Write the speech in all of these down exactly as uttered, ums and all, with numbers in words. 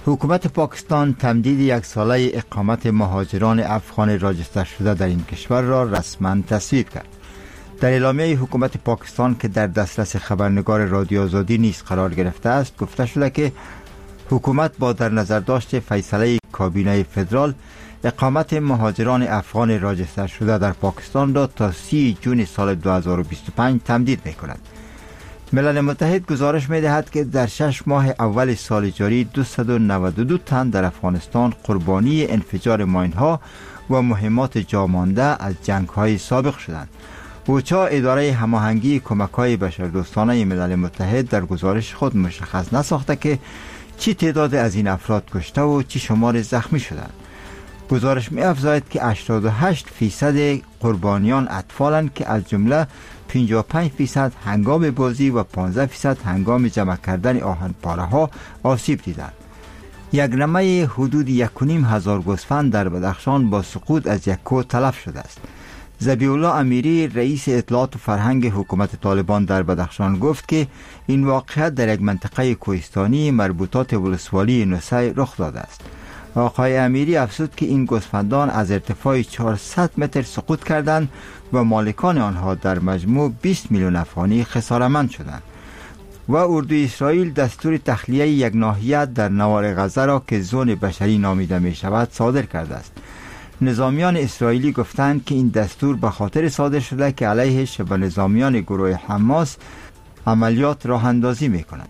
حکومت پاکستان تمدید یک ساله اقامت مهاجران افغان راجستر شده در این کشور را رسما تصویب کرد. در اعلامیه حکومت پاکستان که در دسترس خبرنگار رادیو آزادی نیز قرار گرفته است گفته شده که حکومت با در نظر داشت فیصله کابینه فدرال اقامت مهاجران افغان راجستر شده در پاکستان را تا سی جون سال دو هزار و بیست و پنج تمدید می کند. ملل متحد گزارش می دهد که در شش ماه اول سال جاری دویست و نود و دو تن در افغانستان قربانی انفجار ماین‌ها و مهمات جامانده از جنگ‌های سابق شدند. اوچا اداره هماهنگی کمک‌های بشردوستانه ملل متحد در گزارش خود مشخص نساخته که چی تعداد از این افراد کشته و چی شمار زخمی شدند. گزارش می افزاید که هشتاد و هشت فیصد قربانیان اطفالند که از جمله پنجاه و پنج فیصد هنگام بازی و پانزده فیصد هنگام جمع کردن آهن پاره ها آسیب دیدند. یک نمه حدود یک و نیم هزار گوسفند در بدخشان با سقوط از یک کوه تلف شده است. ذبیح الله امیری رئیس اطلاعات و فرهنگ حکومت طالبان در بدخشان گفت که این واقعیت در یک منطقه کوهستانی مربوطات ولسوالی نوسه رخ داده است. آقای امیری افزود که این گوسفندان از ارتفاع چهارصد متر سقوط کردند و مالکان آنها در مجموع بیست میلیون افغانی خسارتمند شدند. و اردوی اسرائیل دستور تخلیه یک ناحیه در نوار غزه را که زون بشری نامیده می شود صادر کرده است. نظامیان اسرائیلی گفتند که این دستور به خاطر صادر شده که علیه شبه نظامیان گروه حماس عملیات راه اندازی می کنند.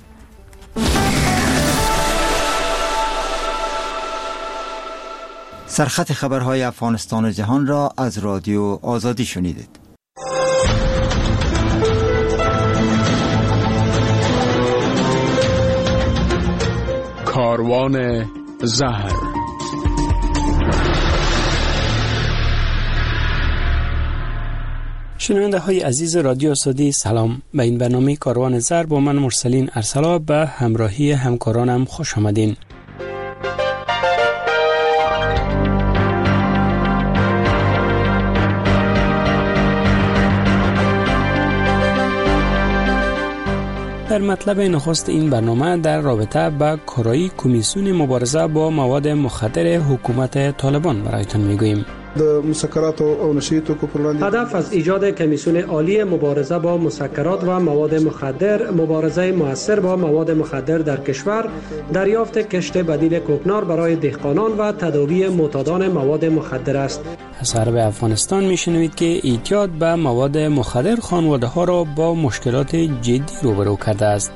سرخط خبرهای افغانستان و جهان را از رادیو آزادی شنیدید. کاروان زهر. شنونده های عزیز رادیو آزادی سلام. به این برنامه کاروان زهر با من مرسلین ارسلا به همراهی همکارانم خوش آمدین. در مطلب نخست این برنامه در رابطه با کارایی کمیسیون مبارزه با مواد مخدر حکومت طالبان برایتان میگوییم. هدف از ایجاد کمیسیون عالی مبارزه با مسکرات و مواد مخدر، مبارزه مؤثر با مواد مخدر در کشور، دریافت کشت بدیل کوکنار برای دهقانان و تداوی معتادان مواد مخدر است. از غرب افغانستان میشنوید که اعتیاد به مواد مخدر خانواده ها را با مشکلات جدی روبرو کرده است.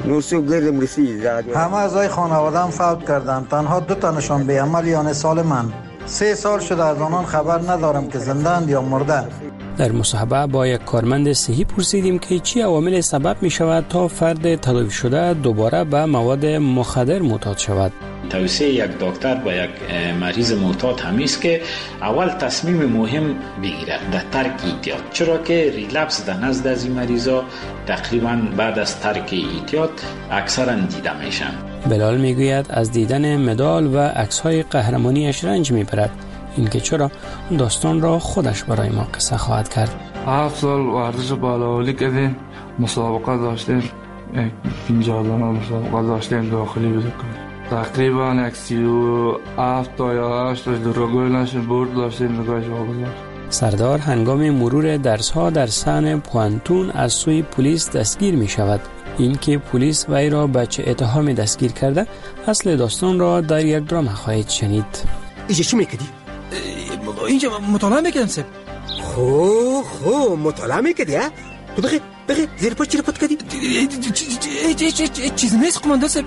همه اعضای خانواده‌ام فوت کردند، تنها دو تنشان به عمل یعنی سالمند. سه سال شده از آنان خبر ندارم که زنده‌اند یا مرده. در مصاحبه با یک کارمند صحی پرسیدیم که چی عوامل سبب می شود تا فرد تداوی شده دوباره به مواد مخدر معتاد شود. توصیه یک دکتر با یک مریض معتاد همی است که اول تصمیم مهم بگیره در ترک اعتیاد، چرا که ریلپس در نزد از این مریضا تقریبا بعد از ترک اعتیاد اکثرا دیده میشن. بلال میگوید از دیدن مدال و عکس‌های قهرمانیش رنج میبرد. اینکه چرا داستان را خودش برای ما قصه خواهد کرد. هفت سال ورزش بالاولی کردیم، مسابقه داشتیم، پنجاه دانه مسابقه داشتیم داخلی بزرگ. تقریبا یک سی و هفت تا یا هشت تا دروگوی نشیم برد داشتیم نگاهش واگذار. سردار هنگام مرور درس‌ها در سن پوانتون از سوی پلیس دستگیر می شود. اینکه پلیس وی را به چه اتهامی دستگیر کرده، اصل داستان را در یک درام خواهید شنید. اینجا چی میکردی؟ اینجا مطالعه میکردم سب. خو خو مطالعه میکردی ها؟ تو بخی بخی زیر پاش چی رو پت کردی؟ چیز نیست قماندان سب.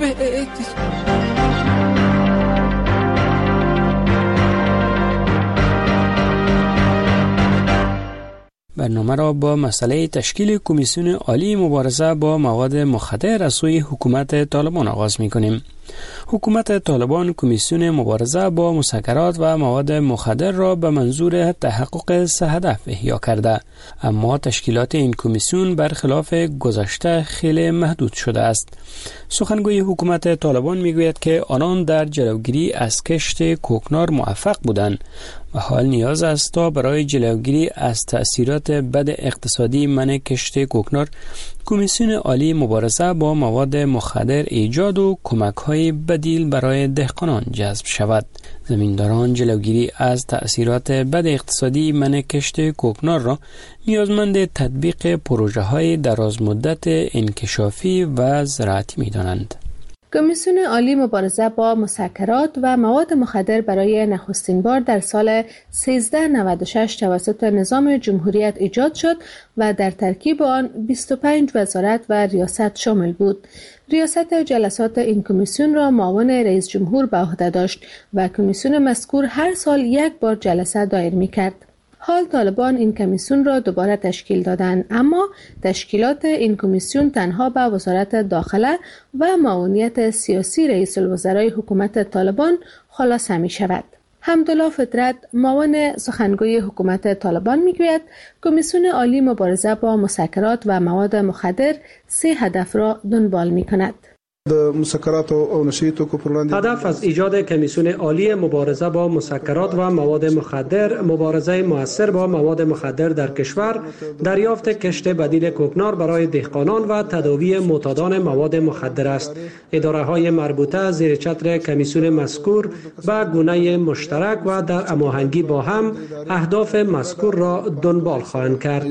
برنامه را با مسئله تشکیل کمیسیون عالی مبارزه با مواد مخدر از سوی حکومت طالبان آغاز می‌کنیم. حکومت طالبان کمیسیون مبارزه با مسکرات و مواد مخدر را به منظور تحقق سه هدف احیا کرده، اما تشکیلات این کمیسیون برخلاف گذشته خیلی محدود شده است. سخنگوی حکومت طالبان میگوید که آنان در جلوگیری از کشت کوکنار موفق بودند و حال نیاز است تا برای جلوگیری از تأثیرات بد اقتصادی منع کشت کوکنار کمیسیون عالی مبارزه با مواد مخدر ایجاد و کمک‌های بدیل برای دهقانان جذب شود. زمینداران جلوگیری از تأثیرات بد اقتصادی منع کشت کوکنار را نیازمند تطبیق پروژه‌های درازمدت انکشافی و زراعتی می‌دانند. کمیسیون عالی مبارزه با مسکرات و مواد مخدر برای نخستین بار در سال سیزده نود و شش توسط نظام جمهوریت ایجاد شد و در ترکیب آن بیست و پنج وزارت و ریاست شامل بود. ریاست جلسات این کمیسیون را معاون رئیس جمهور به عهده داشت و کمیسیون مذکور هر سال یک بار جلسه دایر می‌کرد. حال طالبان این کمیسیون را دوباره تشکیل دادند، اما تشکیلات این کمیسیون تنها به وزارت داخله و معاونیت سیاسی رئیس الوزرای حکومت طالبان خلاصه می شود. حمدالله فطرت معاون سخنگوی حکومت طالبان میگوید کمیسیون عالی مبارزه با مسکرات و مواد مخدر سه هدف را دنبال می کند. هدف از ایجاد کمیسیون عالی مبارزه با مسکرات و مواد مخدر، مبارزه مؤثر با مواد مخدر در کشور، دریافت کشت بدیل کوکنار برای دهقانان و تداوی معتادان مواد مخدر است. اداره های مربوطه زیر چتر کمیسیون مذکور به گونه مشترک و در هماهنگی با هم اهداف مذکور را دنبال خواهند کرد.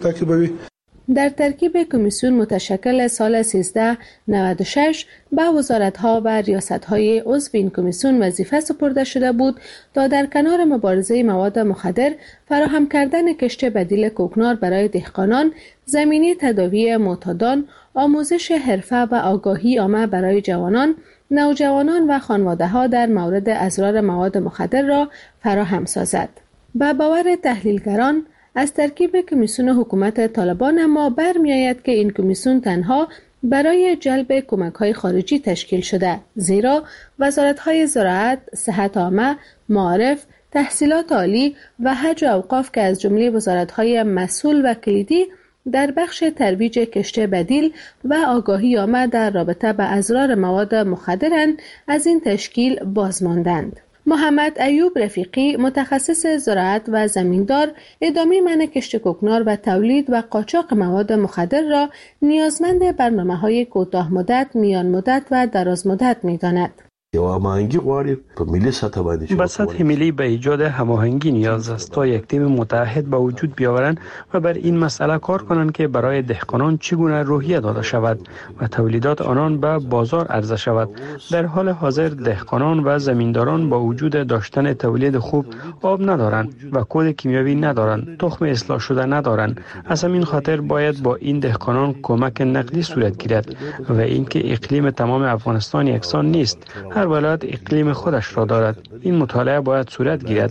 در ترکیب کمیسیون متشکل سال سیزده نود و شش به وزارت‌ها و ریاست‌های عضو این کمیسیون وظیفه سپرده شده بود تا در کنار مبارزه مواد مخدر فراهم کردن کشت بدیل کوکنار برای دهقانان، زمینه تداوی معتادان، آموزش حرفه و آگاهی عامه برای جوانان، نوجوانان و خانواده‌ها در مورد اضرار مواد مخدر را فراهم سازد. به باور تحلیلگران از ترکیب کمیسیون حکومت طالبان اما برمی‌آید که این کمیسیون تنها برای جلب کمک‌های خارجی تشکیل شده، زیرا وزارت‌های زراعت، صحت عامه، معارف، تحصیلات عالی و حج و اوقاف که از جمله وزارت‌های مسئول و کلیدی در بخش ترویج کشت بدیل و آگاهی عامه در رابطه با اضرار مواد مخدرند از این تشکیل بازماندند. محمد ایوب رفیقی متخصص زراعت و زمیندار ادامه منع کشت کوکنار و تولید و قاچاق مواد مخدر را نیازمند برنامه‌های کوتاه مدت، میان مدت و دراز مدت می‌داند. هماهنگی غواړي په ملي سطح باندې به سطح ملی به ایجاد هماهنگی نیاز است تا یک تیم متحد به وجود بیاورند و بر این مسئله کار کنند که برای دهقانان چگونه روحیه داده شود و تولیدات آنان به بازار عرضه شود. در حال حاضر دهقانان و زمینداران با وجود داشتن تولید خوب آب ندارند و کود کیمیاوی ندارند، تخم اصلاح شده ندارند. از همین خاطر باید با این دهقانان کمک نقدی صورت گیرد و اینکه اقلیم تمام افغانستان یکسان نیست، هر ولایت اقلیم خودش را دارد. این مطالعه باید صورت گیرد.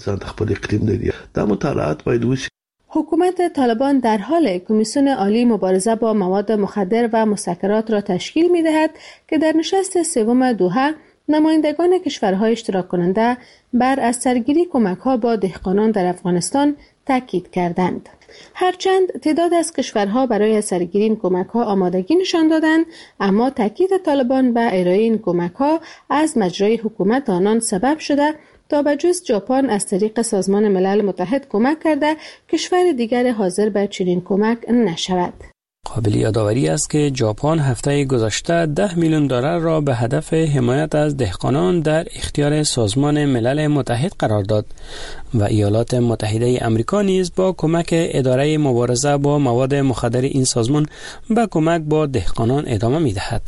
حکومت طالبان در حال کمیسیون عالی مبارزه با مواد مخدر و مسکرات را تشکیل می دهد که در نشست سوم دوحه نمایندگان کشورهای اشتراک کننده بر از سرگیری کمک‌ها با دهقانان در افغانستان تاکید کردند. هرچند تعداد از کشورها برای سرگیری این کمک‌ها آمادگی نشان دادند، اما تاکید طالبان به ارائه این کمک‌ها از مجرای حکومت آنان سبب شده تا به جز ژاپن از طریق سازمان ملل متحد کمک کرده کشور دیگر حاضر به چنین کمک نشود. قابل یادآوری است که ژاپن هفته گذشته ده میلیون دلار را به هدف حمایت از دهقانان در اختیار سازمان ملل متحد قرار داد و ایالات متحده آمریکا نیز با کمک اداره مبارزه با مواد مخدر این سازمان به کمک با دهقانان ادامه می‌دهد.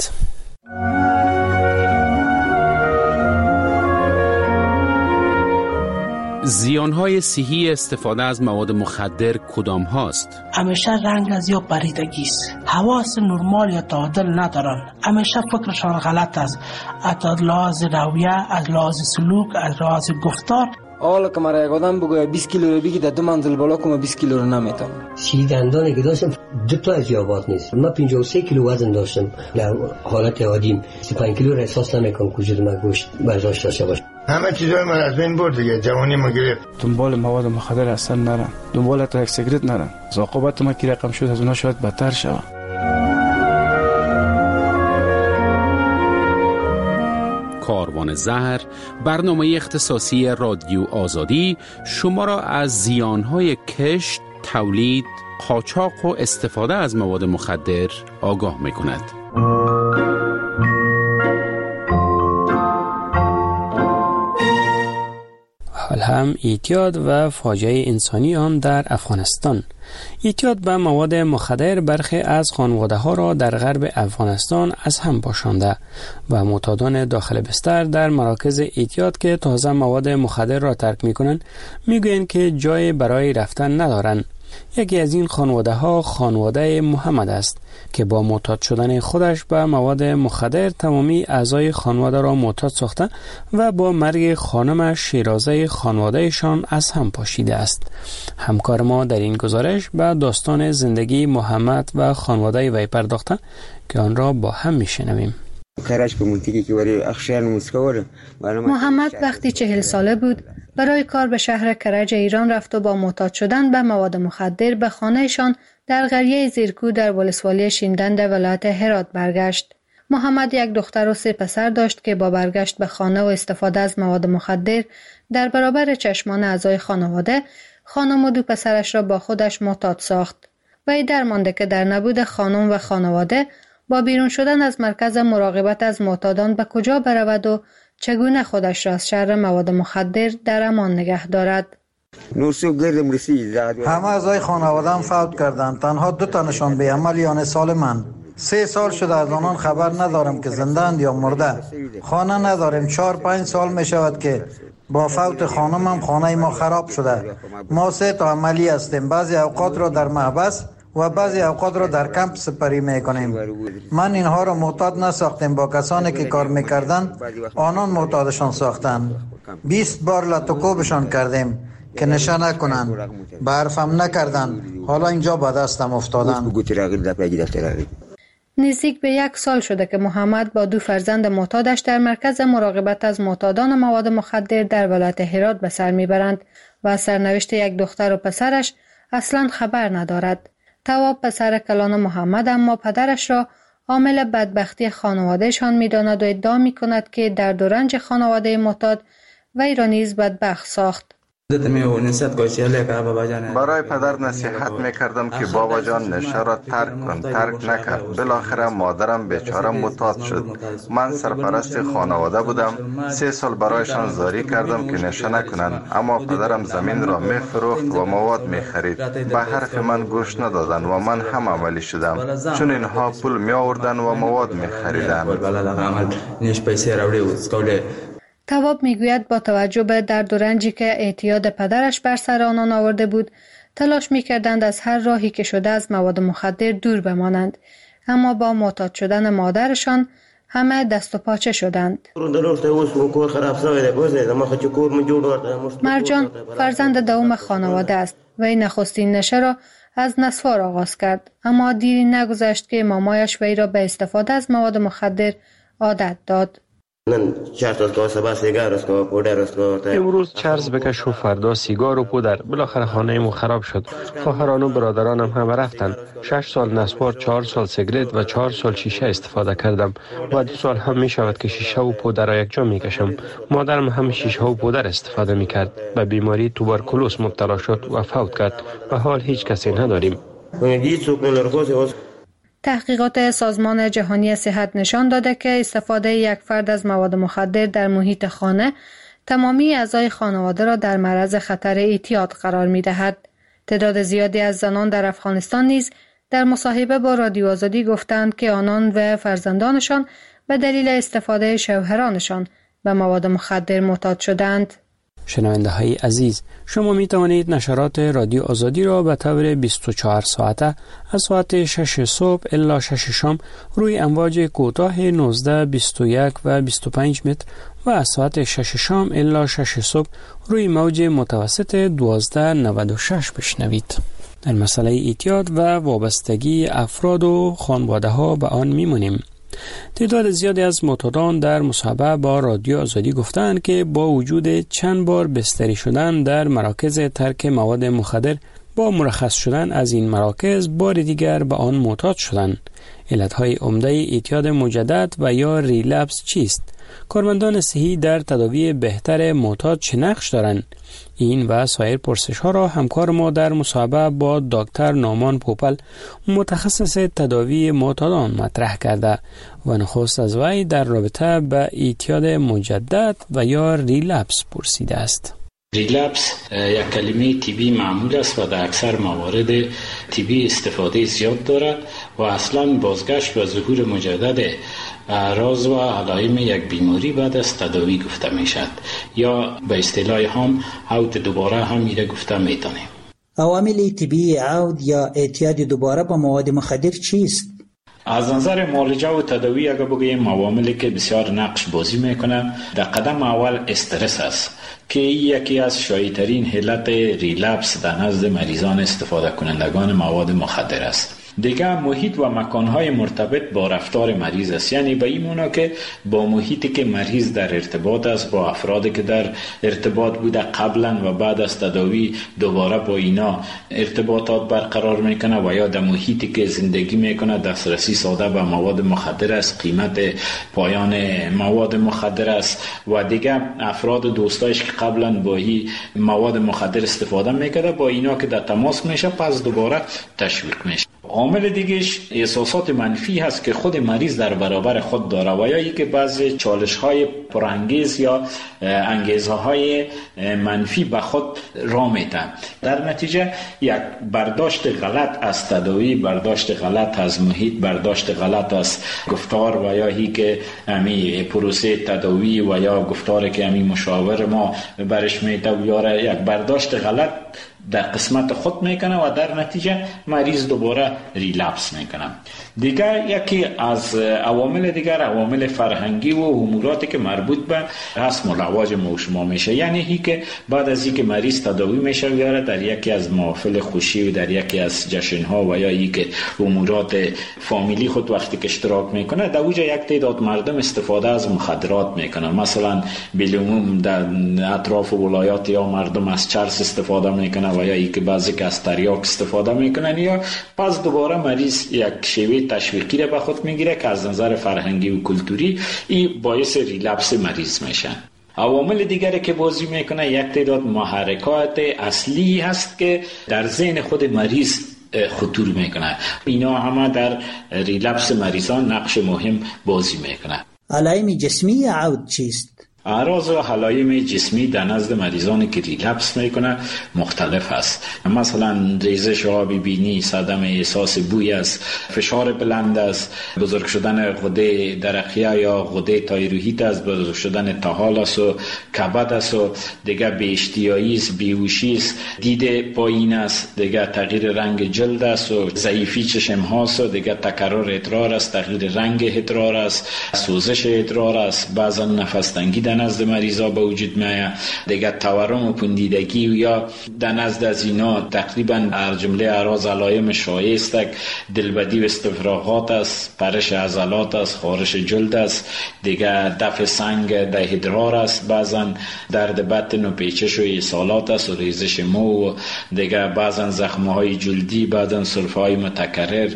زیانهای صحی استفاده از مواد مخدر کدام هاست؟ همیشه رنگ از یا پریدگی است، حواس نرمال یا تعادل ندارن، همیشه فکرشان غلط است، از لحاظ رویه، از لحاظ سلوک، از لحاظ گفتار. حالا که مرا یک آدم بگوید بیست کیلو رو بگی در دو منزل بالا کنم بیست کیلو رو نمیتونم. سی دندانی که داشتم دو تا از یابات نیست. من پنجاه و سه کیلو وزن داشتم در حالت عادیم. سی و پنج کیلو را احساس نمیکنم وجود من گوشت برداشت داشته باشه. همه چیزای من از بین برد دیگه، جوانی ما گرفت. دنبال مواد مخدر اصلا نرم، دنبال تا یک سیگرت نرم. عاقبت ما کی رقم شد از اونها شاید بدتر شود. کاروان زهر، برنامه اختصاصی رادیو آزادی شما را از زیانهای کشت، تولید، قاچاق و استفاده از مواد مخدر آگاه می‌کند. حال هم اعتیاد و فاجعه انسانی آن در افغانستان. اعتیاد به مواد مخدر برخی از خانواده ها را در غرب افغانستان از هم پاشانده و معتادان داخل بستر در مراکز اعتیاد که تازه مواد مخدر را ترک می کنند می گویند که جای برای رفتن ندارند. یکی از این خانواده ها خانواده محمد است که با معتاد شدن خودش به مواد مخدر تمامی اعضای خانواده را معتاد ساخته و با مرگ خانم شیرازه خانوادهشان از هم پاشیده است. همکار ما در این گزارش به داستان زندگی محمد و خانواده وی پرداخته که آن را با هم میشنویم. محمد وقتی چهل ساله بود برای کار به شهر کرج ایران رفت و با معتاد شدن به مواد مخدر به خانهشان در قریه زیرکو در ولسوالی شیندند ولایت هرات برگشت. محمد یک دختر و سه پسر داشت که با برگشت به خانه و استفاده از مواد مخدر در برابر چشمان اعضای خانواده خانم و دو پسرش را با خودش معتاد ساخت. وی درمانده که در نبود خانم و خانواده با بیرون شدن از مرکز مراقبت از معتادان به کجا برود و چگونه خودش را از شر مواد مخدر در امان نگه دارد. همه اعضای خانواده‌ام فوت کردند. تنها دو تنشان به عمل یعنی سالمند. سه سال شده از آنان خبر ندارم که زنده‌اند یا مرده. خانه نداریم. چهار پنج سال می شود که با فوت خانمم خانه ما خراب شده. ما سه تا عملی هستیم. بعضی اوقات را در محبس و بعضی اوقات را در کمپ سپری میکنیم. من اینها را معتاد نساختیم. با کسانی که کار میکردن آنان معتادشان ساختند. بیست بار لطوکوبشان کردیم که نشه نکنند. به حرفم نکردند. حالا اینجا به دستم افتادن. نزدیک به یک سال شده که محمد با دو فرزند معتادش در مرکز مراقبت از معتادان مواد مخدر در ولایت هرات به سر میبرند و از سرنوشت یک دختر و پسرش اصلا خبر ندارد. تواب پسر کلان محمد اما پدرش را عامل بدبختی خانوادهشان می‌داند و ادعا می‌کند که درد و رنج خانواده معتاد وی را نیز بدبخت ساخت. برای پدر نصیحت میکردم که بابا جان نشه را ترک کن. ترک نکرد. بالاخره مادرم بیچاره معتاد شد. من سرپرست خانواده بودم. سه سال برایشان زاری کردم که نشه نکنند، اما پدرم زمین را میفروخت و مواد میخرید. به حرف من گوش ندادن و من هم عملی شدم، چون اینها پول می آوردن و مواد میخریدن. تواب میگوید با توجه به درد و رنجی که اعتیاد پدرش بر سر آنان آورده بود تلاش میکردند از هر راهی که شده از مواد مخدر دور بمانند، اما با معتاد شدن مادرشان همه دست و پاچه شدند. مرجان فرزند دوم خانواده است و این نخستین نشه را از نسوار آغاز کرد، اما دیری نگذشت که مامایش وی را به استفاده از مواد مخدر عادت داد. امروز چرز بکش و فردا سیگار و پودر. بالاخره خانه ما خراب شد. خواهران و برادرانم هم رفتن. شش سال نسوار، چهار سال سیگرت و چهار سال شیشه استفاده کردم و دو سال هم می شود که شیشه و پودر را یک جا می کشم. مادرم هم شیشه و پودر استفاده می کرد. به بیماری توبرکولوس مبتلا شد و فوت کرد و حال هیچ کسی نداریم. تحقیقات سازمان جهانی صحت نشان داده که استفاده یک فرد از مواد مخدر در محیط خانه تمامی اعضای خانواده را در معرض خطر اعتیاد قرار می دهد. تعداد زیادی از زنان در افغانستان نیز در مصاحبه با رادیو آزادی گفتند که آنان و فرزندانشان به دلیل استفاده شوهرانشان به مواد مخدر معتاد شدند. شنونده های عزیز، شما می توانید نشرات رادیو آزادی را به طور بیست و چهار ساعته از ساعت شش صبح الی شش شام روی امواج کوتاه نوزده، بیست و یک و بیست و پنج متر و از ساعت شش شام الی شش صبح روی موج متوسط دوازده نود و شش بشنوید. در مسئله اعتیاد و وابستگی افراد و خانواده ها به آن میمانیم. تعداد زیادی از معتادان در مصاحبه با رادیو آزادی گفتند که با وجود چند بار بستری شدن در مراکز ترک مواد مخدر با مرخص شدن از این مراکز بار دیگر به آن معتاد شدند. علتهای عمده اعتیاد مجدد و یا ریلپس چیست؟ کارمندان صحی در تداوی بهتر معتاد چه نقش دارند؟ این و سایر پرسش ها را همکار ما در مصاحبه با دکتر نامان پوپل متخصص تداوی معتادان مطرح کرده و نخست از وی در رابطه به اعتیاد مجدد و یا ریلپس پرسیده است. ریلپس یک کلمه طبی معمول است و در اکثر موارد طبی استفاده زیاد دارد و اصلا بازگشت و ظهور مجدد اعراض و علائم یک بیماری بعد از تداوی گفته می شد یا به اصطلاح هم عود دوباره هم میره گفته می تانیم. عوامل طبی عود یا اعتیاد دوباره با مواد مخدر چیست؟ از نظر معالجه و تداوی اگر بگوییم عواملی که بسیار نقش بازی میکنه، در قدم اول استرس است که یکی از شایع‌ترین علت ریلپس در نزد مریضان استفاده کنندگان مواد مخدر است. دیگه محیط و مکانهای مرتبط با رفتار مریض است، یعنی به این معنا که با محیطی که مریض در ارتباط است، با افرادی که در ارتباط بوده قبلا و بعد از تداوی دوباره با اینا ارتباطات برقرار میکنه و یا در محیطی که زندگی میکنه دسترسی ساده به مواد مخدر است، قیمت پایان مواد مخدر است و دیگه افراد دوستایش که قبلا با این مواد مخدر استفاده میکرده با اینا که در تماس میشه پس دوباره تشویق میشه. عامل دیگهش احساسات منفی هست که خود مریض در برابر خود داره و یا ای که بعضی چالش های پرانگیز یا انگیزه های منفی به خود را میده. در نتیجه یک برداشت غلط از تداوی، برداشت غلط از محیط، برداشت غلط از گفتار و یا ای که امی پروسه تداوی و یا گفتاری که امی مشاور ما برش میده و یاره یک برداشت غلط در قسمت خود میکنه و در نتیجه مریض دوباره ریلپس میکنه. دیگر یکی از عوامل دیگر عوامل فرهنگی و اموراتی که مربوط به رسم و رواج ما و شما میشه، یعنی هی که بعد از اینکه مریض تداوی میشه یاره در یکی از محافل خوشی و در یکی از جشن ها و یا ای که امورات فامیلی خود وقتی که اشتراک میکنه در اوجا یک تعداد مردم استفاده از مخدرات میکنن. مثلا بالعموم در اطراف ولایات یا مردم از چرس استفاده میکنن و یا ای که بعضی که از تریاک استفاده میکنن یا پس دوباره مریض یک شیوه تشویقی را به خود میگیره که از نظر فرهنگی و کلتوری این باعث ریلپس مریض میشن. عوامل دیگری که بازی میکنه یک تعداد محرکات اصلی هست که در ذهن خود مریض خطور میکنه. اینا همه در ریلپس مریضان نقش مهم بازی میکنه. علائم جسمی عود چیست؟ اعراض و علائم جسمی در نزد مریضانی که ریلپس میکنه مختلف است. مثلا ریزش آب بینی، صدمه، احساس بوی است، فشار بلند است، بزرگ شدن غده درقیه یا غده تایروئید است، بزرگ شدن طحال است و کبد است و دیگه بی اشتیایی است، بیهوشی است، دید پایین است، دیگه تغییر رنگ جلد است و ضعیفی چشم هاست و دیگه تکرر ادرار است، تغییر رنگ ادرار است، سوزش ادرار است، بعضا نفس تنگی در نزد مریضا به وجود میاد، دیگه تورم و پوندیدگی یا در نزد از اینا تقریبا هر جمله اعراض علائم شایع است. دلبدی و استفراغات است، پرش عضلات است، خارش جلد است، دیگه دفع سنگ در ادرار است، بعضا درد بطن و پیچش و ایصالات است و ریزش مو و دیگه بعضا زخمه های جلدی، بعضا سرفه های متکرر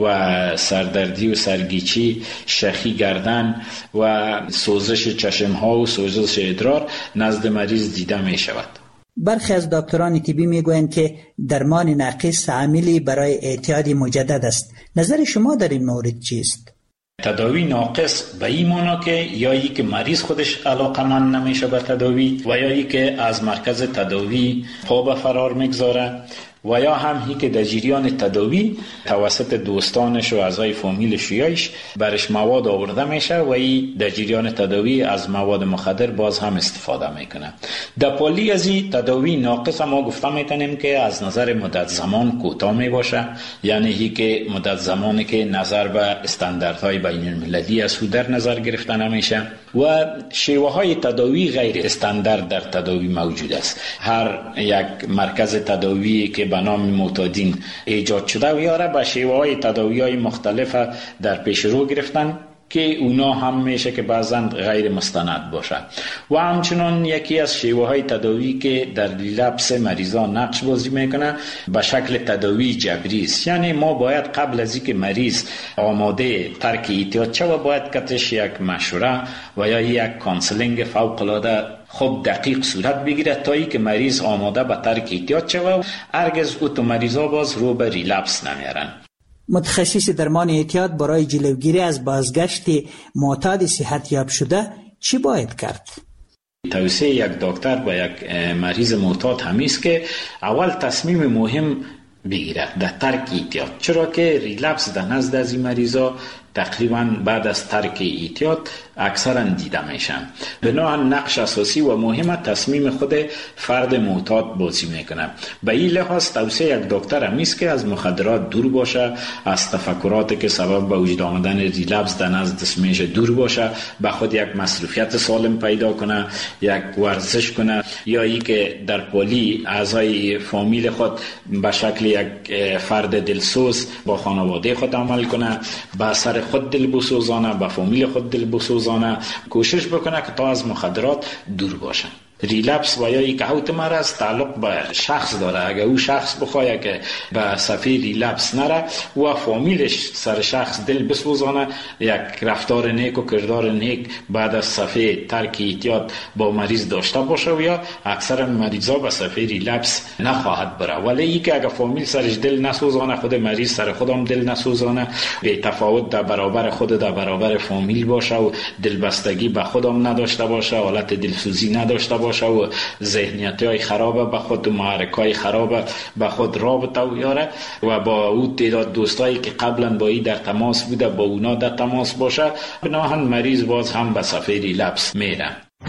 و سردردی و سرگیچی، شخی گردن و سوزش چشم ها و سوزش ادرار نزد مریض دیده می شود. برخی از دکتران طبی می گویند که درمان ناقص عاملی برای اعتیاد مجدد است. نظر شما در این مورد چیست؟ تداوی ناقص به این معنا که یا ای که مریض خودش علاقمند نمیشه به تداوی و یا ای که از مرکز تداوی پا به فرار میگذاره و یا هم هی که در جریان تداوی توسط دوستانش و اعضای فامیلش یایش برش مواد آورده میشه و ای در جریان تداوی از مواد مخدر باز هم استفاده میکنه. در پالی از این تداوی ناقص ما گفته میتونیم که از نظر مدت زمان کوتاه میباشه، یعنی هی که مدت زمانی که نظر به استانداردهای بین المللی از در نظر گرفته نمیشه و شیوه های تداوی غیر استاندارد در تداوی موجود است. هر یک مرکز تداوی که به نام معتادین ایجاد شده و یاره به شیوه های تداوی های مختلف در پیش رو گرفتن که اونا هم میشه که بعضا غیر مستند باشه. و همچنان یکی از شیوه های تداوی که در ریلپس مریضان نقش بازی میکنه به شکل تداوی جبری است. یعنی ما باید قبل از اینکه مریض آماده ترک اعتیاد شود باید کتش یک مشوره و یا یک کانسلینگ فوق العاده خوب دقیق صورت بگیره تا ای که مریض آماده به ترک اعتیاد شود. هرگز اوتو مریضا باز رو به ریلپس نمیارن. متخصص درمان اعتیاد برای جلوگیری از بازگشت معتاد صحت یاب شده چی باید کرد؟ توصیه یک دکتر با یک مریض معتاد همیست که اول تصمیم مهم بگیره در ترک اعتیاد، چرا که ریلپس در نزد از این مریضا تقریبا بعد از ترک اعتیاد اکثرا دیده میشن. بنابراین نقش اساسی و مهم تصمیم خود فرد معتاد بازی میکنه. به این لحاظ توصیه یک دکتر همیست که از مخدرات دور باشه، از تفکراتی که سبب به وجود آمدن ریلپس در نزد میشه دور باشه، به خود یک مصروفیت سالم پیدا کنه، یک ورزش کنه، یا ای که در پلی اعضای فامیل خود به شکل یک فرد دلسوز با خانواده خود عمل کنه، به سر خود دل بسوزانه، به فامیل خود دل بسوزانه، کوشش بکنه که تا از مخدرات دور باشه. ریلپس و یا یک اوت مرض تعلق به شخص داره. اگر او شخص بخواه که به صفحه ریلپس نره و فامیلش سر شخص دل بسوزانه، یک رفتار نیک و کردار نیک بعد از صفحه ترک اعتیاد با مریض داشته باشه و یا اکثر مریضا به صفحه ریلپس نخواهد بره. ولی ای که اگر فامیل سرش دل نسوزانه، خود مریض سر خودم دل نسوزانه، به تفاوت در برابر خود در برابر فامیل باشه و دلبستگی به خودم نداشته باشه، حالت دلسوزی نداشته باشه و ذهنیت های خرابه به خود و محرک های خرابه به خود رابطه و یاره و با او تعداد دوستایی که قبلا با ای در تماس بوده با اونا در تماس باشه، بناهن مریض باز هم به صفحه ریلپس میره.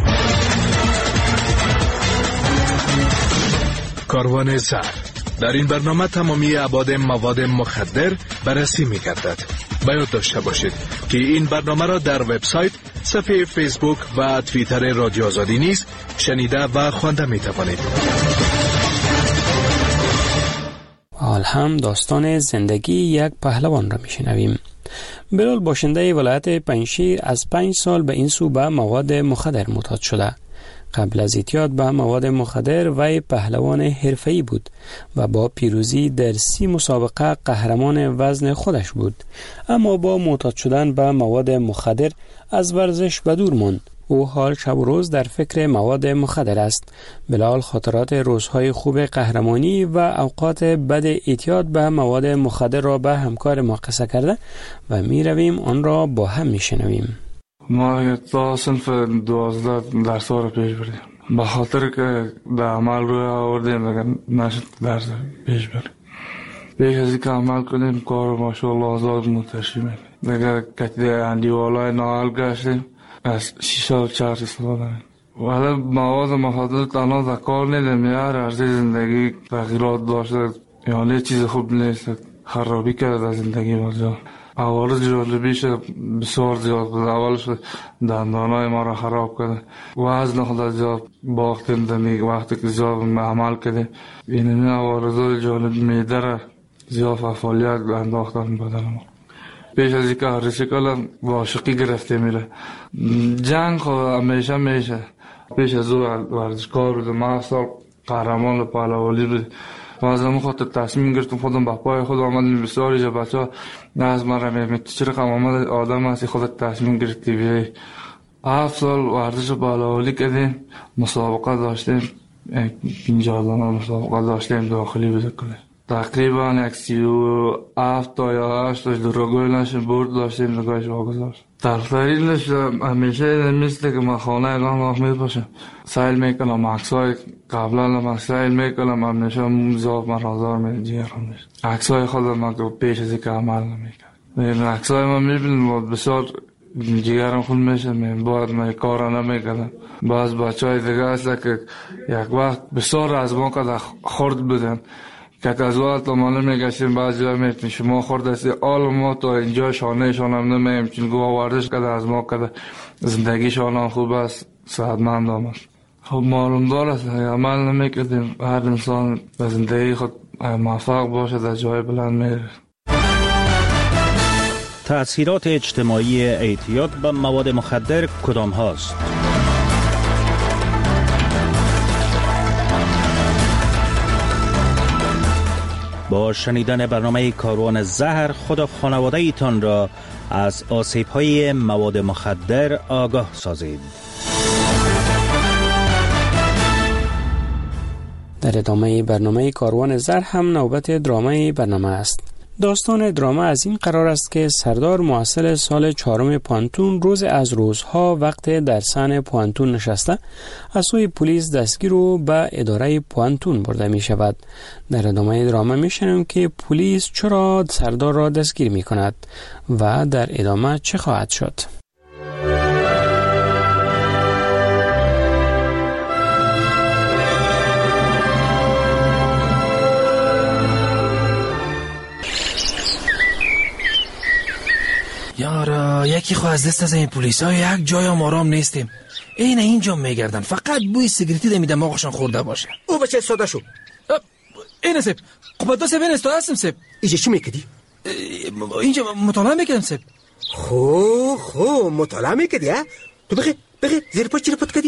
کاروان زر در این برنامه تمامی ابعاد مواد مخدر بررسی می‌گردد. باید داشته باشید که این برنامه را در وبسایت، صفحه فیسبوک و توییتر رادیو آزادی نیز شنیده و خوانده می‌توانید. حال هم داستان زندگی یک پهلوان را می‌شنویم. بلال باشنده ولایت پنجشیر از پنج سال به این سو به مواد مخدر معتاد شده. قبل از اعتیاد به مواد مخدر وی پهلوان حرفه‌ای بود و با پیروزی در سی مسابقه قهرمان وزن خودش بود، اما با معتاد شدن به مواد مخدر از ورزش به دور ماند. او حال شب و روز در فکر مواد مخدر است. بلال خاطرات روزهای خوب قهرمانی و اوقات بد اعتیاد به مواد مخدر را به همکار ما قصه کرده و می رویم آن را با هم می شنویم. ما تا صنف دوازده درس ها رو پیش بردیم به خاطر که در عمل روی آوردیم دیگه نشد درس پیش بریم. پیش از اینکه عمل کنیم کار ماشاءالله آزاد متشیم دیگه کتی اندیوالای ناحل گشتیم از شیش سال چهار سال داریم. ولی مواد مخدر تنها در کار نیدیم، هر عرضه زندگی تغییرات داشته، یعنی چیز خوب نیست، خرابی کرده در زندگی بازا. اول جالبیش بسیار زیاد بود. اولش دندانای ما را خراب کرده، وزن خود زیاد باختیم دمیگ وقتی که زیاد عمل کرده. این اول جالب میده را زیاد فعالیت انداختن بدن ما. پیش از اینکه ریسیکل عاشقی گرفته میره. جنگ خود همیشه میشه. پیش از او ورزشکار بود، ما اصلا قهرمان پهلوانی بود. و از همون خاطر تصمیم گرفتم خودم به پای خود آمدم. بسیاری جا بچه ها نه از من رمیدم تو چرا قم آمد آدم هستی خودت تصمیم گرفتی بیایی. هفت سال ورزش پهلوانی کردیم، مسابقه داشتیم، پنجاه دانه مسابقه داشتیم داخلی بود کنیم. تقریبا یک سی و هفت تا یا هشت تا دروگوی نشیم برد داشتیم نگاهش واگذاشت. ترترینش همیشه مثل که من خانه اعلام آخمید باشم سایل میکنم، عکسای قبلا من سایل میکنم، همیشه موزاف من رازار میجیرم. عکسای خودم من پیش از که عمل نمیکنم. عکسای من میبینم بسیار جیگرم خون میشه، باید من کارا نمیکنم. باز بچه های دیگه هست که یک وقت بسیار از ما که خورد بودن که از وقت ما نمیگشتیم، بعضی ها میتونی شما خورد هستی آل ما تا اینجا شانه شان هم نمیم چون گوه وردش کده از ما کده زندگی شان هم خوب است، صحتمند هم است. خب معلوم دار است عمل نمیکردیم. هر انسان به زندگی خود موفق باشه در جای بلند میره. تأثیرات اجتماعی اعتیاد به مواد مخدر کدام هاست؟ با شنیدن برنامه کاروان زهر خود و خانواده ایتان را از آسیب‌های مواد مخدر آگاه سازید. در ادامه برنامه کاروان زهر هم نوبت درامای برنامه است. داستان دراما از این قرار است که سردار محصل سال چهارم پانتون روز از روزها وقت در صحن پانتون نشسته از سوی پلیس دستگیر و به اداره پانتون برده می شود. در ادامه دراما می شنویم که پلیس چرا سردار را دستگیر می کند و در ادامه چه خواهد شد. یارا یکی خو از دست از این پلیس ها یک جای هم آرام نیستیم. این اینجا میگردن فقط بوی سیگریتی دمی دماغشان خورده باشه. او بچه ساده شو. اینه سب خب دو سب این استاد هستم سب. اینجا چی میکدی؟ اینجا مطالعه میکردم سب. خو خو مطالعه میکدی ها؟ تو بخی بخی زیر پاچ چی رو پت کدی؟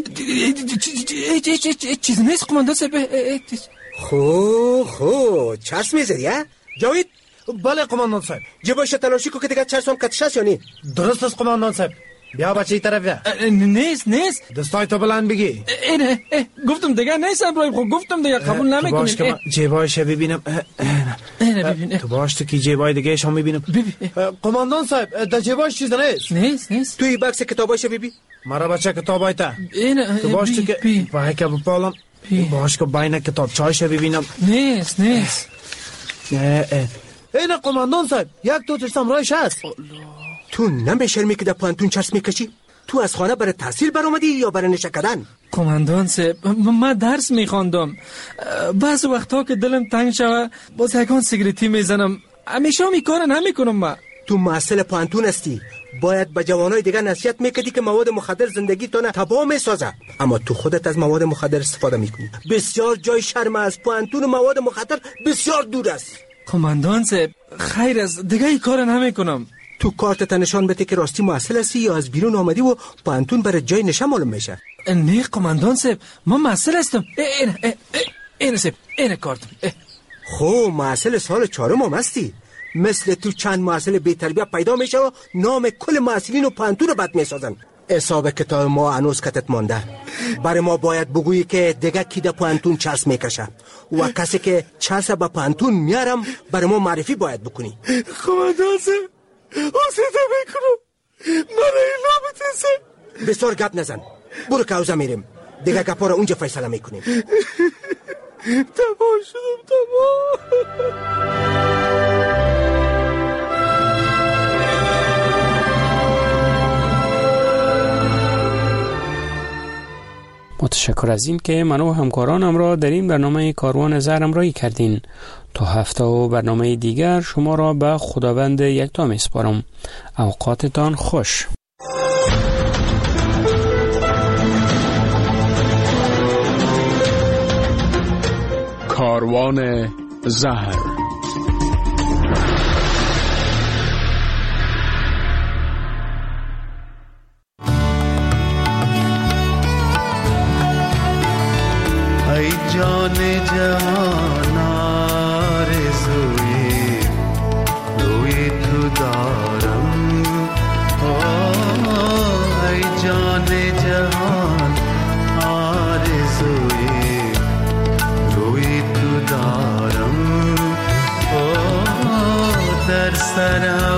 چیز نیست قماندان سب. خو خو چرس میزدی ها؟ جاوید؟ بله قماندان صاحب. جبایش تلاشی کو که دیگه چرس هم کتش هست یا نی؟ درست است قماندان صاحب. بیا بچه ای طرف بیا. نیست نیست. دستای تو بلند بگی. اینه گفتم دیگه نیست ابراهیم خب گفتم دیگه قبول نمیکنی. تو باش که جیبایش ببینم. اینه ببین. تو باش تو کی جیبای دیگه شما میبینم. ببین. قماندان صاحب در جیبایش چیز نیست. نیست نیست. توی بکس کتابایش ببین. مرا بچه کتابای تا. اینه تو باش تو که وای که بپالم. باش که باینه کتاب چایش ببینم. نیست نیست. نه اینه قماندان صاحب یک دو ترسم رایش هست. تو نمیشرمی که در پانتون چرس میکشی؟ تو از خانه برای تحصیل برآمدی یا برای نشه کردن؟ قماندان صاحب من درس میخواندم. بعض وقتا که دلم تنگ شوه باز یکان سیگریتی میزنم. همیشه می کار نمیکنم من. تو محصل پانتون هستی، باید به جوانای دیگه نصیحت میکردی که مواد مخدر زندگی تو تباه میسازه، اما تو خودت از مواد مخدر استفاده میکنی. بسیار جای شرم از پانتون و مواد مخدر بسیار دور است. قماندان صاحب خیر از دیگه ای کار نمیکنم. تو کارت نشان بده که راستی محصل هستی یا از بیرون آمدی و پانتون برای جای نشه معلوم میشه. نه قماندان صاحب من محصل هستم. این این این صاحب این کارتم. خو محصل سال چهارم هم هستی. مثل تو چند محصل بی تربیت پیدا میشه و نام کل محصلین و پانتون رو بد میسازن. حساب کتاب ما هنوز کتت مانده. برای ما باید بگویی که دیگه کی در پانتون چرس میکشه و کسی که چرس با پانتون میارم برای ما معرفی باید بکنی. قماندان صاحب حسیده میکنم من ایلا بتیسه. بسیار گپ نزن، برو که اوزه میریم دیگه گپا رو اونجا فیصله میکنیم. تباه شدم تباه. متشکر از این که من و همکارانم را در این برنامه کاروان زهر همراهی کردین. تا هفته و برنامه دیگر شما را به خداوند یکتا میسپارم. اوقاتتان خوش. کاروان زهر. ای جان جهان آرزوی روی تو دارم. ای جان جهان آرزوی روی تو دارم. در سرم